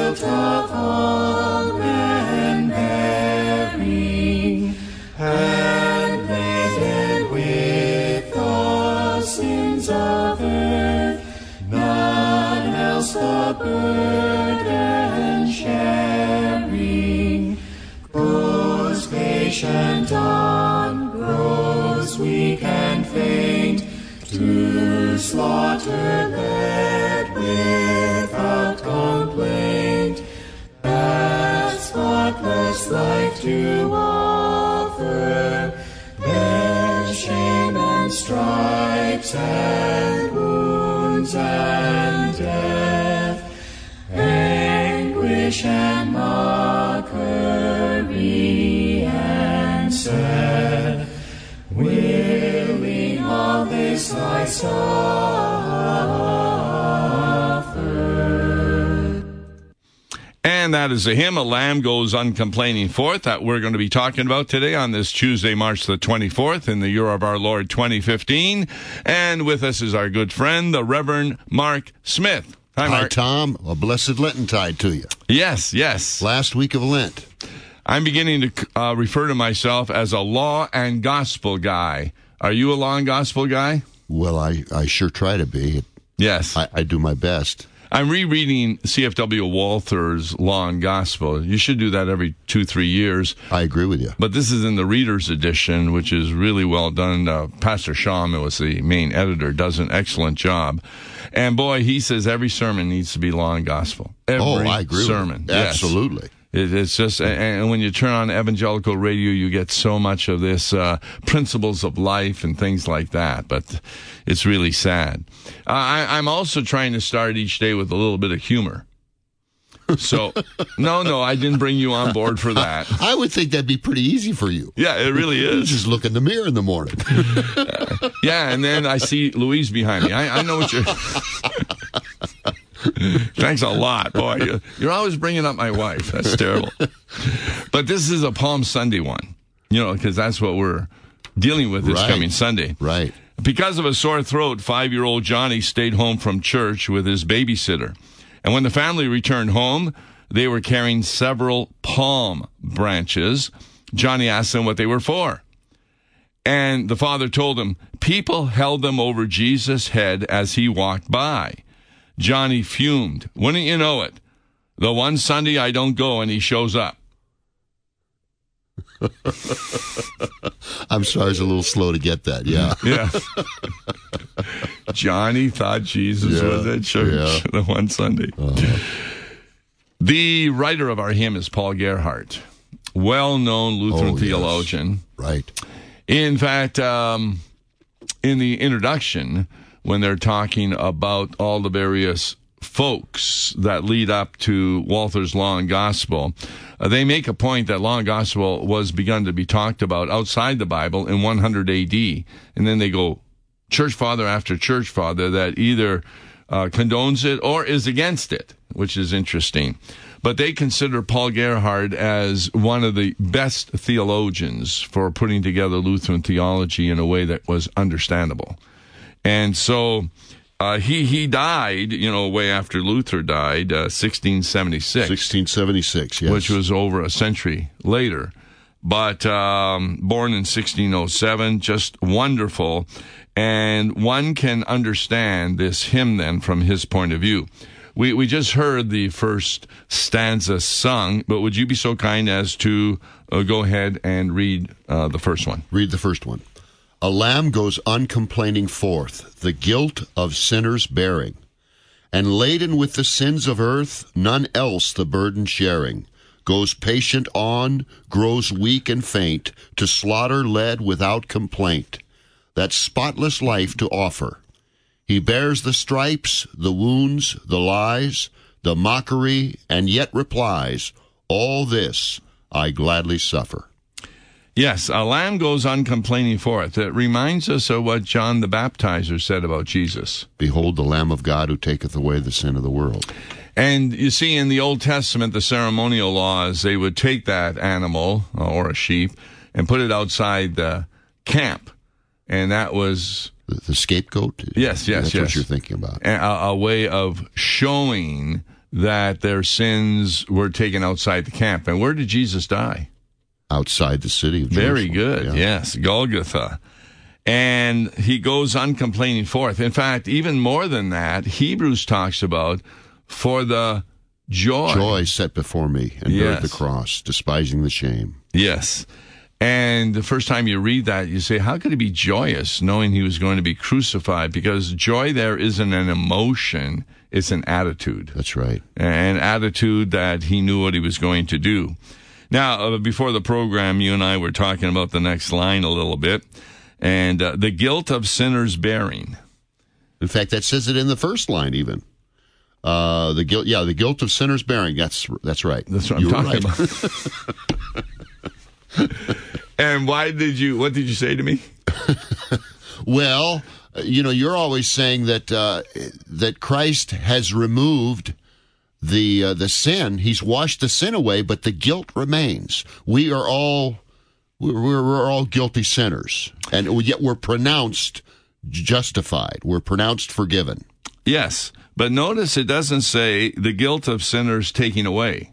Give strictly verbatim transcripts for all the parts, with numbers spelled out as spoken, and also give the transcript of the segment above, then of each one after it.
guilt of all men bearing, and laden with the sins of earth, none else the burden sharing, grows patient on, grows weak and faint, to slaughter led without complaint, that spotless life to offer, bear shame and stripes and wounds and death, anguish and mockery and sad, willing all this I suffered. And that is a hymn, A Lamb Goes Uncomplaining Forth, that we're going to be talking about today on this Tuesday, March the twenty-fourth, in the year of our Lord twenty fifteen. And with us is our good friend, the Reverend Mark Smith. Hi, Mark. Hi, Tom. A blessed Lentintide to you. Yes, yes. Last week of Lent. I'm beginning to uh, refer to myself as a law and gospel guy. Are you a law and gospel guy? Well, I, I sure try to be. Yes. I, I do my best. I'm rereading C F W Walther's Law and Gospel. You should do that every two, three years. I agree with you. But this is in the Reader's Edition, which is really well done. Uh, Pastor Sham, who was the main editor, does an excellent job. And boy, he says every sermon needs to be law and gospel. Every oh, I agree sermon. With you. Absolutely. Yes. It, it's just, and when you turn on evangelical radio, you get so much of this uh, principles of life and things like that. But it's really sad. Uh, I, I'm also trying to start each day with a little bit of humor. So, no, no, I didn't bring you on board for that. I would think that'd be pretty easy for you. Yeah, it really is. You just look in the mirror in the morning. uh, yeah, and then I see Louise behind me. I, I know what you're... Thanks a lot, boy. You're always bringing up my wife. That's terrible. But this is a Palm Sunday one, you know, because that's what we're dealing with this right. coming Sunday. Right. Because of a sore throat, five-year-old Johnny stayed home from church with his babysitter. And when the family returned home, they were carrying several palm branches. Johnny asked them what they were for. And the father told him, people held them over Jesus' head as he walked by. Johnny fumed. Wouldn't you know it? The one Sunday I don't go and he shows up. I'm sorry, I was a little slow to get that. Yeah. Yeah. Johnny thought Jesus yeah, was at church yeah. the one Sunday. Uh-huh. The writer of our hymn is Paul Gerhardt, well-known Lutheran oh, theologian. Yes. Right. In fact, um, in the introduction, when they're talking about all the various folks that lead up to Walther's Law and Gospel, uh, they make a point that Law and Gospel was begun to be talked about outside the Bible in one hundred A D. And then they go church father after church father that either uh, condones it or is against it, which is interesting. But they consider Paul Gerhardt as one of the best theologians for putting together Lutheran theology in a way that was understandable. And so uh, he he died, you know, way after Luther died, uh, sixteen seventy-six. sixteen seventy-six, yes. Which was over a century later. But um, born in sixteen oh seven, just wonderful. And one can understand this hymn then from his point of view. We we just heard the first stanza sung, but would you be so kind as to uh, go ahead and read uh, the first one? Read the first one. A lamb goes uncomplaining forth, the guilt of sinners bearing, and laden with the sins of earth, none else the burden sharing, goes patient on, grows weak and faint, to slaughter led without complaint, that spotless life to offer. He bears the stripes, the wounds, the lies, the mockery, and yet replies, all this I gladly suffer. Yes, a lamb goes uncomplaining forth. It reminds us of what John the Baptizer said about Jesus. Behold the Lamb of God who taketh away the sin of the world. And you see in the Old Testament, the ceremonial laws, they would take that animal or a sheep and put it outside the camp. And that was... The, the scapegoat? Yes, yes, That's yes. what you're thinking about. A, a way of showing that their sins were taken outside the camp. And where did Jesus die? Outside the city of Jerusalem. Very good. Yeah. Yes, Golgotha. And he goes uncomplaining forth. In fact, even more than that, Hebrews talks about for the joy. Joy set before me, and Yes. bear the cross, despising the shame. Yes. And the first time you read that, you say, how could he be joyous knowing he was going to be crucified? Because joy there isn't an emotion, it's an attitude. That's right. An attitude that he knew what he was going to do. Now, uh, before the program, you and I were talking about the next line a little bit, and uh, the guilt of sinners bearing. In fact, that says it in the first line even. Uh, the guilt, yeah, the guilt of sinners bearing. That's that's right. That's what You I'm were talking right. about. And why did you, what did you say to me? Well, you know, you're always saying that uh, that Christ has removed the uh, the sin. He's washed the sin away, but the guilt remains. We are all we're, we're all guilty sinners, and yet we're pronounced justified. We're pronounced forgiven. Yes, but notice it doesn't say the guilt of sinners taking away.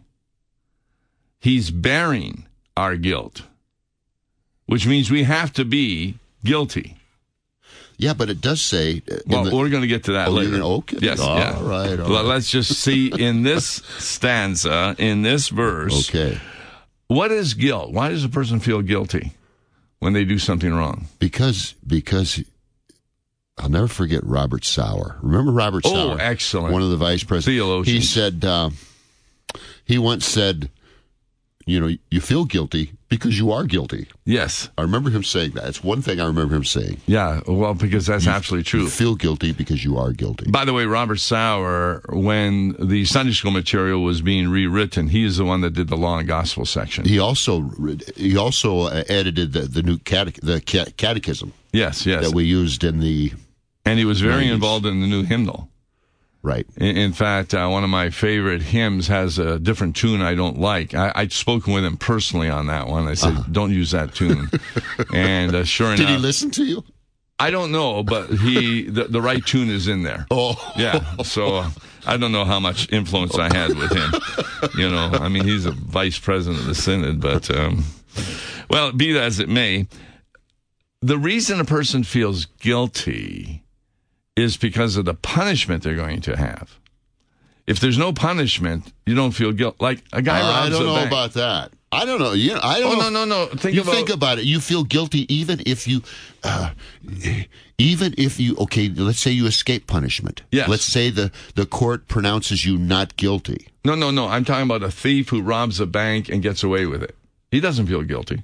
He's bearing our guilt, which means we have to be guilty. Yeah, but it does say. Uh, in Well, the, we're going to get to that oh, later. you're gonna- okay. Yes, all yeah. right. All Well, right. let's just see in this stanza, in this verse, Okay. what is guilt? Why does a person feel guilty when they do something wrong? Because because I'll never forget Robert Sauer. Remember Robert Oh, Sauer? excellent. One of the vice presidents. Theologians. He said, uh, he once said, you know, you feel guilty because you are guilty. Yes. I remember him saying that. It's one thing I remember him saying. Yeah, well, because that's absolutely true. You feel guilty because you are guilty. By the way, Robert Sauer, when the Sunday school material was being rewritten, he is the one that did the Law and Gospel section. He also he also uh, edited the the new catech, the ca- catechism Yes, yes. that we used in the And he was very nineties. involved in the new hymnal. right. In, in fact, uh, one of my favorite hymns has a different tune I don't like. I, I'd spoken with him personally on that one. I said, Uh-huh. don't use that tune. And uh, sure enough, Did he listen to you? I don't know, but he the, the right tune is in there. Oh, Yeah, so uh, I don't know how much influence I had with him. You know, I mean, he's a vice president of the synod, but, um, well, be that as it may, the reason a person feels guilty is because of the punishment they're going to have. If there's no punishment, you don't feel guilt. Like a guy robs I don't a know bank. about that. I don't know. You know, I don't Oh, know. no, no, no. Think you about think about it. You feel guilty even if you, uh, even if you. Okay, let's say you escape punishment. Yes. Let's say the the court pronounces you not guilty. No, no, no. I'm talking about a thief who robs a bank and gets away with it. He doesn't feel guilty.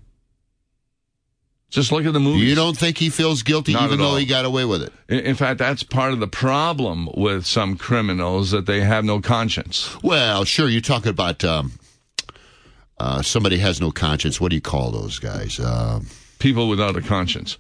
Just look at the movies. You don't think he feels guilty Not even at though all. he got away with it? In in fact, that's part of the problem with some criminals, that they have no conscience. Well, sure. You're talking about um, uh, somebody has no conscience. What do you call those guys? Um, People without a conscience.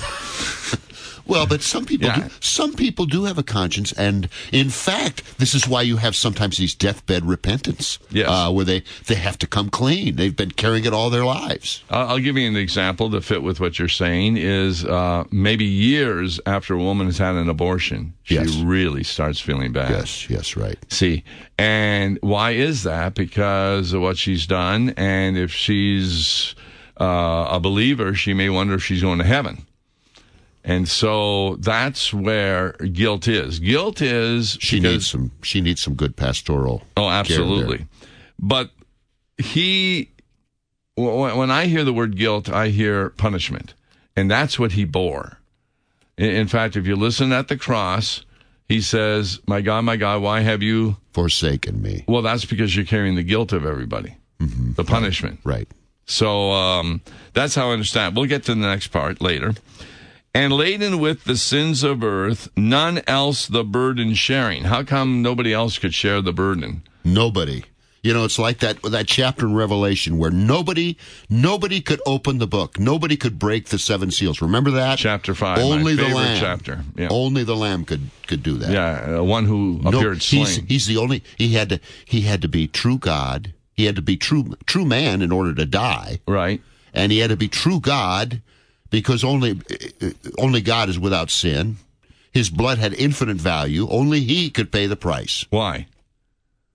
Well, but some people, Yeah. do, some people do have a conscience, and in fact, this is why you have sometimes these deathbed repentance, Yes. uh, where they they have to come clean. They've been carrying it all their lives. I'll I'll give you an example to fit with what you're saying. Is uh, maybe years after a woman has had an abortion, she Yes. really starts feeling bad. Yes, yes, right. See, and why is that? Because of what she's done, and if she's uh, a believer, she may wonder if she's going to heaven. And so that's where guilt is. Guilt is She because- needs some. She needs some good pastoral. Oh, care absolutely. there. But he, w- when I hear the word guilt, I hear punishment. And that's what he bore. In, in fact, if you listen at the cross, he says, my God, my God, why have you? Forsaken me. Well, that's because you're carrying the guilt of everybody, Mm-hmm. the punishment. Right. So um, that's how I understand. We'll get to the next part later. And laden with the sins of earth, none else the burden sharing. How come nobody else could share the burden? Nobody. You know, it's like that that chapter in Revelation where nobody nobody could open the book. Nobody could break the seven seals. Remember that? Chapter five, Only my the favorite Lamb. chapter. Yeah, Only the Lamb could could do that. yeah, uh, one who No, appeared he's, slain. he's the only. He had to. He had to be true God. He had to be true true man in order to die, Right. and he had to be true God because only only God is without sin. His blood had infinite value. Only He could pay the price. Why?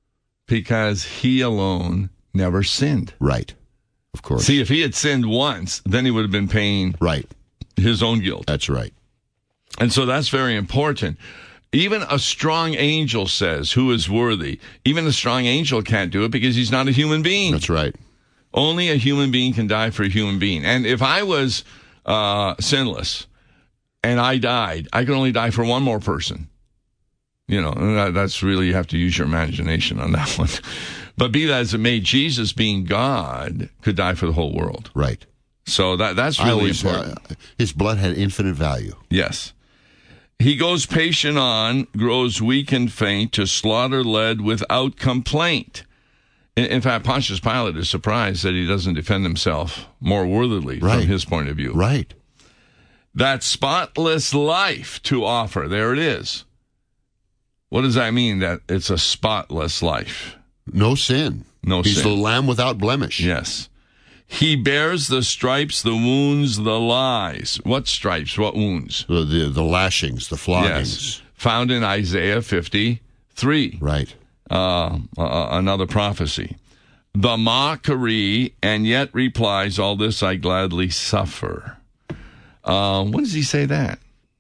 because he alone never sinned. Right. Of course. See, if he had sinned once, then he would have been paying right. his own guilt. That's right. And so that's very important. Even a strong angel says, who is worthy? Even a strong angel can't do it because he's not a human being. That's right. Only a human being can die for a human being. And if I was uh, sinless and I died, I could only die for one more person. You know, that, that's really, you have to use your imagination on that one. But be that as it may, Jesus, being God, could die for the whole world. Right. So that that's really always, important. Uh, his blood had infinite value. Yes. He goes patient on, grows weak and faint, to slaughter led without complaint. In, in fact, Pontius Pilate is surprised that he doesn't defend himself more worthily right. from his point of view. Right. That spotless life to offer. There it is. What does that mean, that it's a spotless life? No sin. No He's sin. the Lamb without blemish. Yes. He bears the stripes, the wounds, the lies. What stripes? What wounds? The, the, the lashings, the floggings. Yes. Found in Isaiah fifty-three. Right. Uh, uh, another prophecy. The mockery, and yet replies, all this I gladly suffer. Uh, when does he say that?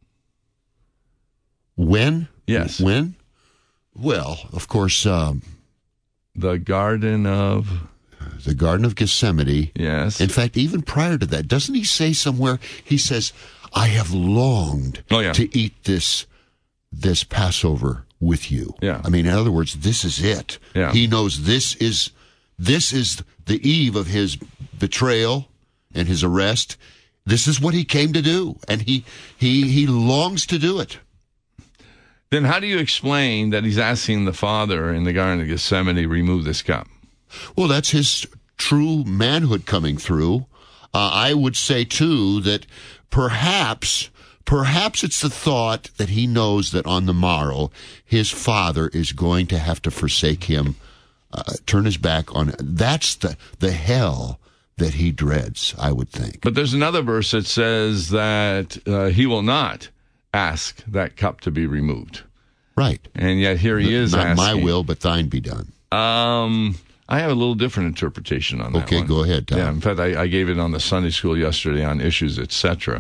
When? Yes. When? Well, of course, um, the Garden of... the Garden of Gethsemane. Yes. In fact, even prior to that, doesn't he say somewhere, he says, I have longed oh, yeah. to eat this this Passover with you. Yeah. I mean, in other words, this is it. Yeah. He knows this is this is the eve of his betrayal and his arrest. This is what he came to do, and he he he longs to do it. Then how do you explain that he's asking the Father in the Garden of Gethsemane to remove this cup? Well, that's his true manhood coming through. Uh, I would say, too, that perhaps, perhaps it's the thought that he knows that on the morrow, his Father is going to have to forsake him, uh, turn his back on. That's the, the hell that he dreads, I would think. But there's another verse that says that uh, he will not ask that cup to be removed. Right. And yet here he is Not asking. my will, but thine be done. Um... I have a little different interpretation on that okay, one. go ahead, Tom. Yeah, in fact, I, I gave it on the Sunday school yesterday on issues, et cetera.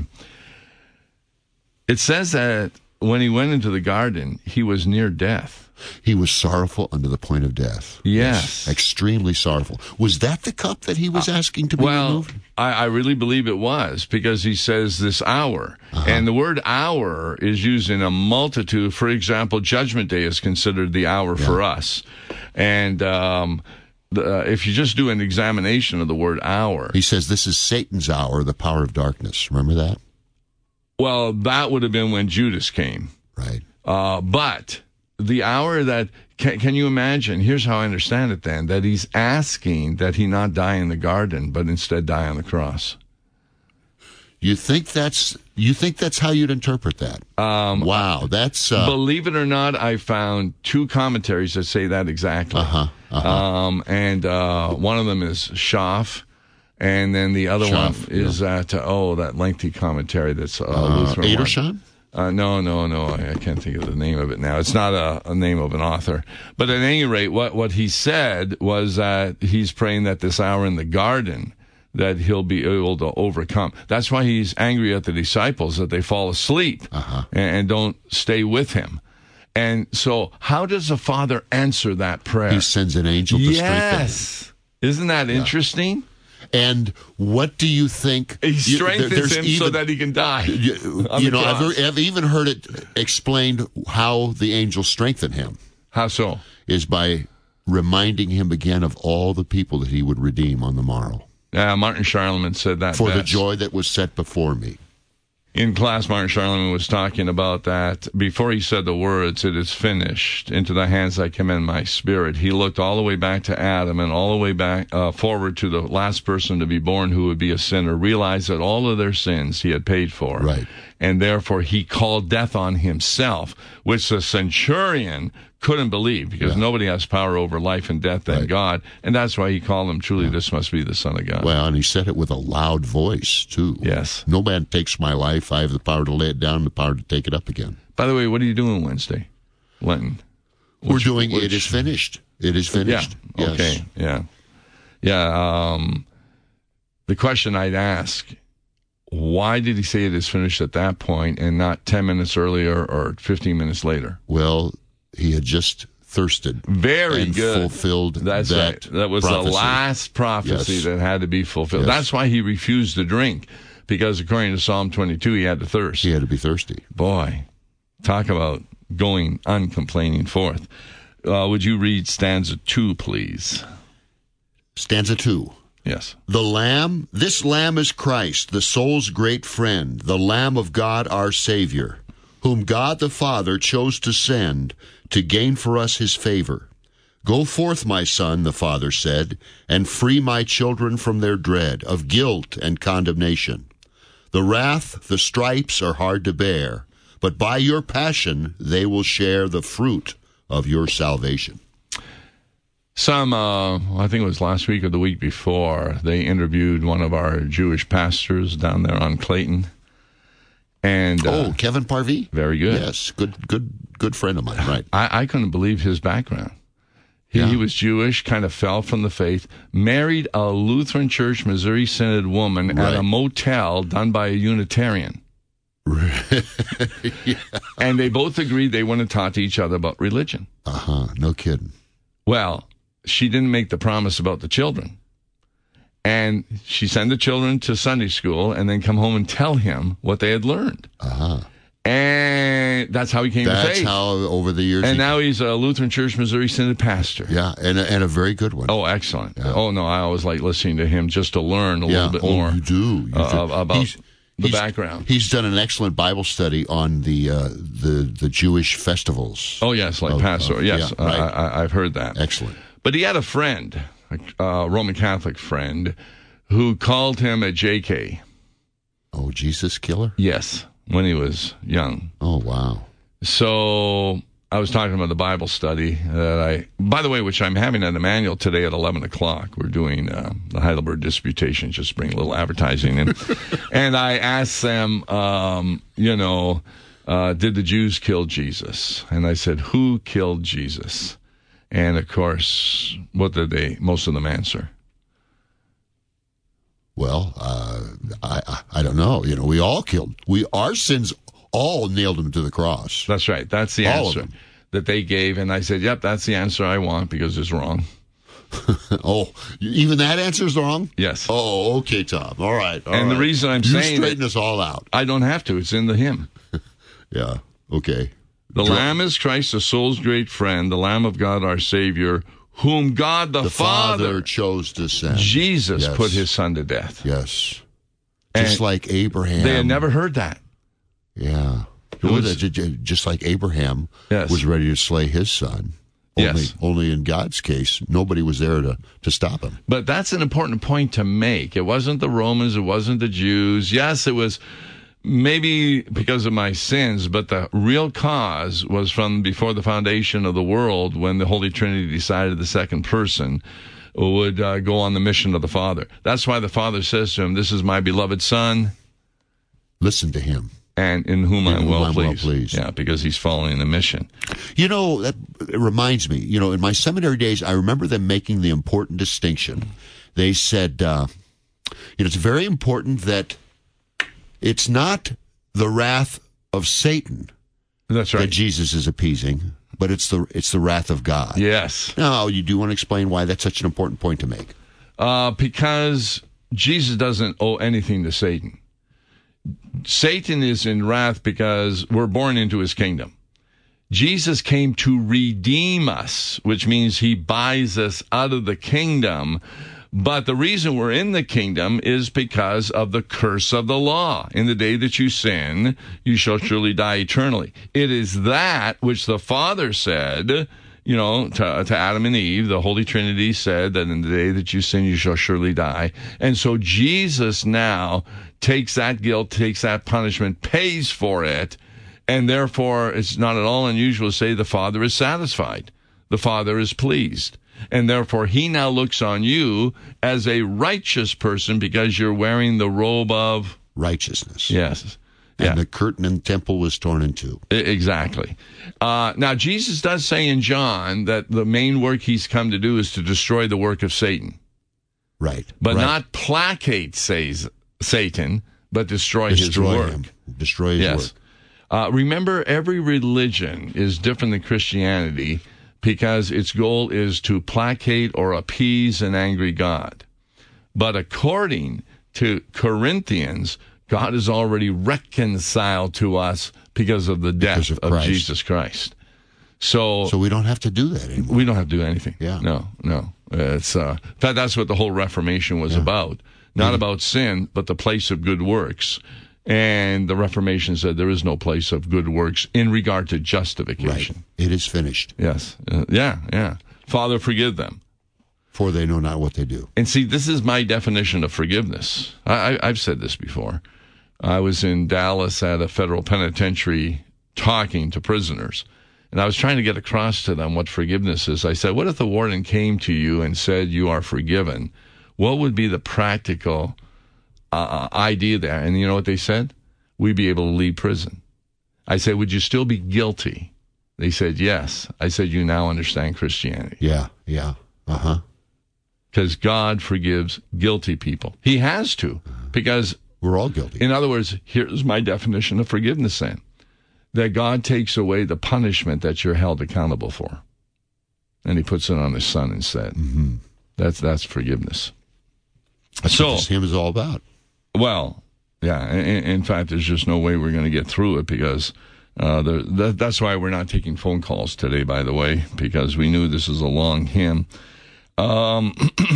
It says that when he went into the garden, he was near death. He was sorrowful unto the point of death. Yes. yes. Extremely sorrowful. Was that the cup that he was asking to be well, removed? I, I really believe it was, because he says this hour. Uh-huh. And the word hour is used in a multitude. For example, Judgment Day is considered the hour yeah. for us. And um, the, uh, if you just do an examination of the word hour. He says this is Satan's hour, the power of darkness. Remember that? Well, that would have been when Judas came. Right. Uh, but the hour that, can, can you imagine, here's how I understand it then, that he's asking that he not die in the garden, but instead die on the cross. You think that's you think that's how you'd interpret that? Um, wow, that's uh, believe it or not, I found two commentaries that say that exactly. Uh-huh, uh-huh. Um, and uh, one of them is Schaff, and then the other Schaff, one is yeah. that uh, oh that lengthy commentary that's uh, uh, Lutheran Edersheim? Uh, no, no, no. I, I can't think of the name of it now. It's not a, a name of an author. But at any rate, what what he said was that he's praying that this hour in the garden, that he'll be able to overcome. That's why he's angry at the disciples, that they fall asleep uh-huh. and, and don't stay with him. And so how does the Father answer that prayer? He sends an angel to yes. strengthen him. Yes. Isn't that yeah. interesting? And what do you think? He strengthens you, him even, so that he can die. You, you know, I've, I've even heard it explained how the angel strengthened him. How so? Is by reminding him again of all the people that he would redeem on the morrow. Yeah, Martin Charlemagne said that For best. the joy that was set before me. In class, Martin Charlemagne was talking about that. Before he said the words, it is finished, into the hands I commend my spirit, he looked all the way back to Adam and all the way back uh, forward to the last person to be born who would be a sinner, realized that all of their sins he had paid for. Right. And therefore he called death on himself, which the centurion couldn't believe, because yeah. nobody has power over life and death than right. God. And that's why he called him, truly, yeah. this must be the Son of God. Well, and he said it with a loud voice, too. Yes. No man takes my life. I have the power to lay it down and the power to take it up again. By the way, what are you doing Wednesday? Lenten. We're Which, doing which, It Is Finished. It is finished. Yeah. Yes. Okay. Yeah. Yeah. Um, the question I'd ask, why did he say it is finished at that point and not ten minutes earlier or fifteen minutes later? Well, he had just thirsted. Very and good. fulfilled That's that right. That was prophecy. the last prophecy Yes. that had to be fulfilled. Yes. That's why he refused to drink, because according to Psalm twenty-two, he had to thirst. He had to be thirsty. Boy, talk about going uncomplaining forth. Uh, would you read stanza two, please? Stanza two. Yes. The Lamb, this Lamb is Christ, the soul's great friend, the Lamb of God our Savior, whom God the Father chose to send to gain for us his favor. Go forth, my son, the Father said, and free my children from their dread of guilt and condemnation. The wrath, the stripes are hard to bear, but by your passion they will share the fruit of your salvation. Some, uh, I think it was last week or the week before, they interviewed one of our Jewish pastors down there on Clayton. And, uh, oh, Kevin Parvey? Very good. Yes, good, good, good friend of mine, right. I, I couldn't believe his background. He, Yeah. he was Jewish, kind of fell from the faith, married a Lutheran Church Missouri Synod woman Right. at a motel done by a Unitarian. Yeah. And they both agreed they wouldn't talk to each other about religion. Uh-huh, no kidding. Well, she didn't make the promise about the children. And she sent the children to Sunday school and then come home and tell him what they had learned. Uh-huh. And that's how he came to That's faith. how, over the years... and he- now he's a Lutheran Church Missouri Synod pastor. Yeah, and a, and a very good one. Oh, excellent. Yeah. Oh, no, I always like listening to him just to learn a yeah. little bit oh, more you do. You uh, do. about He's- the he's- background. He's done an excellent Bible study on the uh, the the Jewish festivals. Oh, yes, like Of- Passover. of- Yes, yeah, right. I, I, I've heard that. Excellent. But he had a friend, a uh, Roman Catholic friend, who called him a J K. Oh, Jesus killer? Yes, when he was young. Oh, wow. So I was talking about the Bible study that I, by the way, which I'm having at Emmanuel today at eleven o'clock. We're doing uh, the Heidelberg Disputation, just to bring a little advertising in. And I asked them, um, you know, uh, did the Jews kill Jesus? And I said, who killed Jesus? And of course, what did they, most of them answer? Well, uh, I, I I don't know. You know, we all killed. We our sins all nailed him to the cross. That's right. That's the All of answer them. that they gave. And I said, yep, that's the answer I want because it's wrong. Oh, even that answer's wrong? Yes. Oh, okay, Tom. All right. all And the right. reason I'm you saying straighten it- us all out. I don't have to. It's in the hymn. Yeah. Okay. The Dr- Lamb is Christ, the soul's great friend, the Lamb of God, our Savior, whom God the, The Father, Father chose to send. Jesus, Yes. put his son to death. Yes. And Just like Abraham. They had never heard that. Yeah. It was- Ju- ju- just like Abraham Yes. was ready to slay his son. Only, Yes. only in God's case, nobody was there to, to stop him. But that's an important point to make. It wasn't the Romans, it wasn't the Jews. Yes, it was maybe because of my sins, but the real cause was from before the foundation of the world when the Holy Trinity decided the second person would uh, go on the mission of the Father. That's why the Father says to him, this is my beloved Son, Listen to him. and in whom In I'm whom well I'm well pleased. pleased. Yeah, because he's following the mission. You know, that it reminds me, you know, in my seminary days, I remember them making the important distinction. They said, uh, you know, it's very important that it's not the wrath of Satan That's that right. Jesus is appeasing, but it's the it's the wrath of God. Yes. Now, you do want to explain why that's such an important point to make? Uh, because Jesus doesn't owe anything to Satan. Satan is in wrath because we're born into his kingdom. Jesus came to redeem us, which means he buys us out of the kingdom. But the reason we're in the kingdom is because of the curse of the law. In the day that you sin, you shall surely die eternally. It is that which the Father said, you know, to, to Adam and Eve. The Holy Trinity said that in the day that you sin, you shall surely die. And so Jesus now takes that guilt, takes that punishment, pays for it, and therefore it's not at all unusual to say the Father is satisfied. The Father is pleased. And therefore he now looks on you as a righteous person because you're wearing the robe of... Righteousness. Yes. and Yeah. the curtain in the temple was torn in two. I- Exactly. Uh, now, Jesus does say in John that the main work he's come to do is to destroy the work of Satan, Right. but right. not placate says Satan, but destroy, destroy his work. him. Destroy his Yes. work. Uh, remember, every religion is different than Christianity because its goal is to placate or appease an angry God. But according to Corinthians, God is already reconciled to us because of the death Because of of, Christ. Jesus Christ. So, So we don't have to do that anymore. we don't have to do anything. Yeah. No, no. It's uh, in fact, that's what the whole Reformation was about. Not Mm-hmm. about sin, but the place of good works. And the Reformation said there is no place of good works in regard to Right. justification. It is finished, Yes. Uh, yeah, yeah. Father, forgive them. for they know not what they do. And see, this is my definition of forgiveness. I, I, I've said this before. I was in Dallas at a federal penitentiary talking to prisoners, and I was trying to get across to them what forgiveness is. I said, what if the warden came to you and said you are forgiven? What would be the practical uh, idea there? And you know what they said? We'd be able to leave prison. I said, would you still be guilty? They said, yes. I said, you now understand Christianity. Yeah, yeah. Uh-huh. Because God forgives guilty people. He has to. Because, We're all guilty. in other words, here's my definition of forgiveness then. That God takes away the punishment that you're held accountable for. And he puts it on his son instead. Mm-hmm. That's that's forgiveness. That's So, what this hymn is all about. well, yeah. In, in fact, there's just no way we're going to get through it because uh, the, that, that's why we're not taking phone calls today, by the way, because we knew this is a long hymn. Um,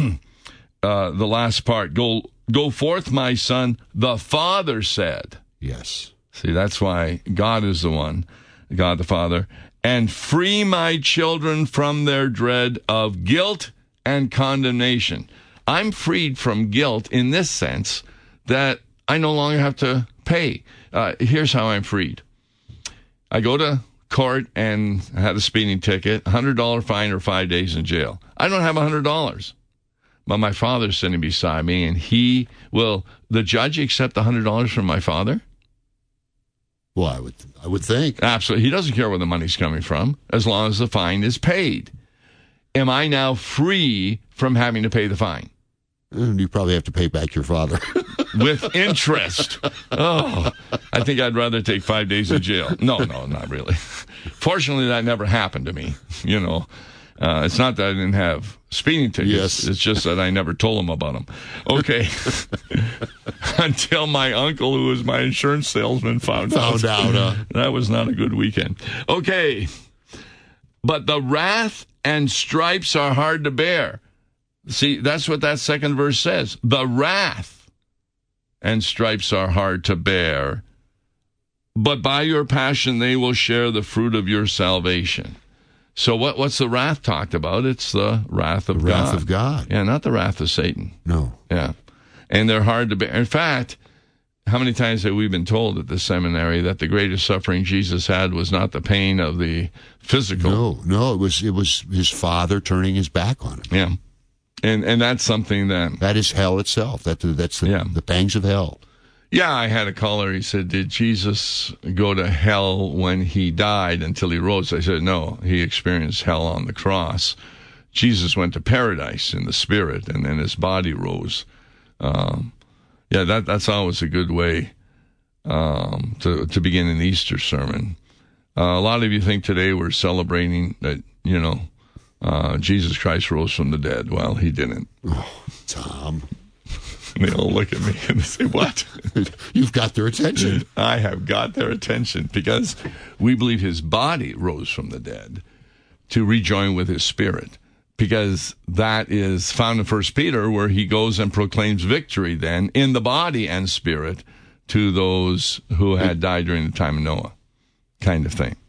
uh, the last part, go, go forth, my son, the Father said. Yes. See, that's why God is the one, God the Father, and free my children from their dread of guilt and condemnation. I'm freed from guilt in this sense that I no longer have to pay. Uh, here's how I'm freed. I go to court and I had a speeding ticket, one hundred dollars fine or five days in jail. I don't have one hundred dollars. But my father's sitting beside me, and he will, the judge accept one hundred dollars from my father? Well, I would I would think. Absolutely. He doesn't care where the money's coming from, as long as the fine is paid. Am I now free from having to pay the fine? You probably have to pay back your father. With interest. Oh, I think I'd rather take five days in jail. No, no, not really. Fortunately, that never happened to me. You know, uh, it's not that I didn't have speeding tickets. Yes. It's just that I never told them about them. Okay. Until my uncle, who was my insurance salesman, found, Found out. Uh, That was not a good weekend. Okay. But the wrath and stripes are hard to bear. See, that's what that second verse says. The wrath and stripes are hard to bear, but by your passion they will share the fruit of your salvation. So what, what's the wrath talked about? It's the wrath of the God. wrath of God. Yeah, not the wrath of Satan. No. Yeah. And they're hard to bear. In fact, how many times have we been told at the seminary that the greatest suffering Jesus had was not the pain of the physical? No, no, it was it was his father turning his back on him. Yeah. And and that's something that, That is hell itself. That that's the, Yeah. the pangs of hell. yeah, I had a caller. He said, did Jesus go to hell when he died until he rose? I said, no, he experienced hell on the cross. Jesus went to paradise in the spirit, and then his body rose. Um, yeah, that that's always a good way um, to, to begin an Easter sermon. Uh, a lot of you think today we're celebrating that, you know, uh, Jesus Christ rose from the dead. Well, he didn't. Oh, Tom, They all look at me and they say, what? you've got their attention. I have got their attention because we believe his body rose from the dead to rejoin with his spirit, because that is found in First Peter, where he goes and proclaims victory then in the body and spirit to those who had died during the time of Noah, kind of thing.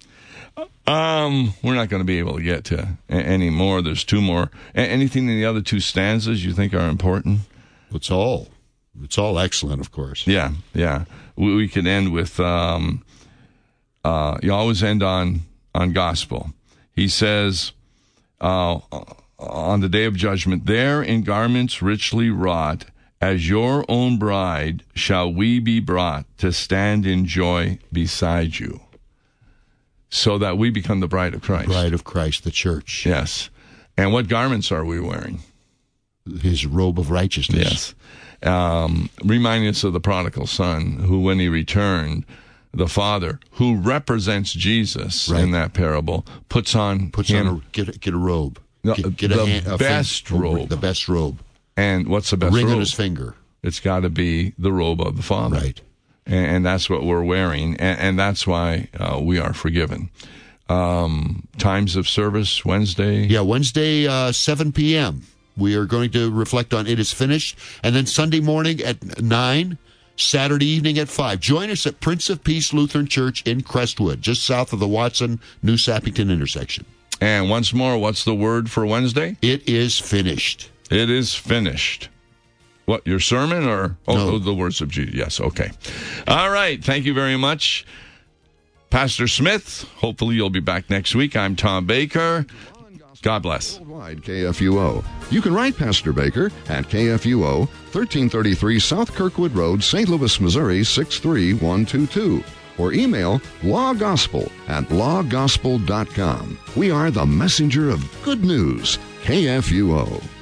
Um, we're not going to be able to get to a- any more. There's two more. A- anything in the other two stanzas you think are important? It's all, it's all excellent, of course. Yeah, yeah. We, we could end with, um, uh, you always end on, on gospel. He says, uh, on the day of judgment, there in garments richly wrought, As your own bride shall we be brought to stand in joy beside you, so that we become the bride of Christ. Bride of Christ, the church. Yes. And what garments are we wearing? His robe of righteousness. Yes. Um, reminding us of the prodigal son, who when he returned, the father, who represents Jesus Right. in that parable, puts on Puts him on a, get, a- get a robe. No, Get, get the a, hand, a best fin- robe. The best robe. And what's the best Ring robe? on his finger. It's got to be the robe of the Father. Right. And, and that's what we're wearing. And, and that's why uh, we are forgiven. Um, times of service, Wednesday. Yeah, Wednesday, uh, seven p.m. We are going to reflect on It Is Finished. And then Sunday morning at nine, Saturday evening at five. Join us at Prince of Peace Lutheran Church in Crestwood, just south of the Watson-New Sappington intersection. And once more, what's the word for Wednesday? It is finished. It is finished. What, your sermon or oh, No. the words of Jesus? Yes, okay. All right, thank you very much, Pastor Smith. Hopefully you'll be back next week. I'm Tom Baker. God bless. Worldwide K F U O. You can write Pastor Baker at K F U O, thirteen thirty-three South Kirkwood Road, Saint Louis, Missouri, six three one two two. Or email lawgospel at lawgospel dot com. We are the messenger of good news, K F U O.